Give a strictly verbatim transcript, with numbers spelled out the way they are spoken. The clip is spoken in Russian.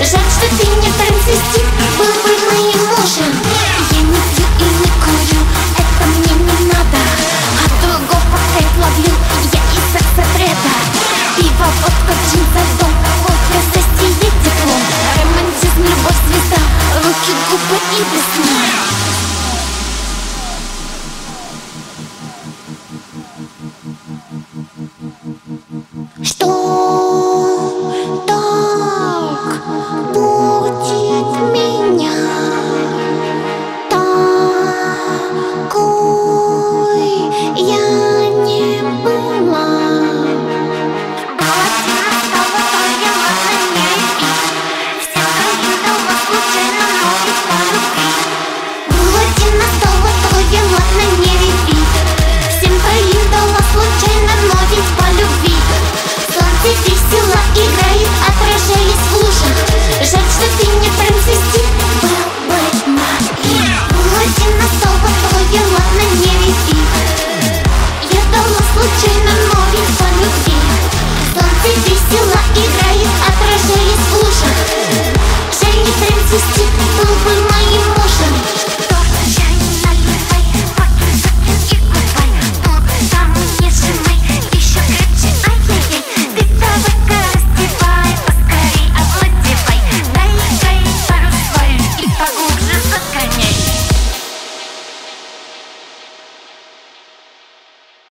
Жаль, что ты не трансвестит, был бы моим мужем. Я не пью и не курю, это мне не надо. А твоего пока ловлю, я и секса бреда. Пиво, водка, джин, дом, кофе, застие, диплом. Романтизм, любовь, звезда, руки, губы и весна.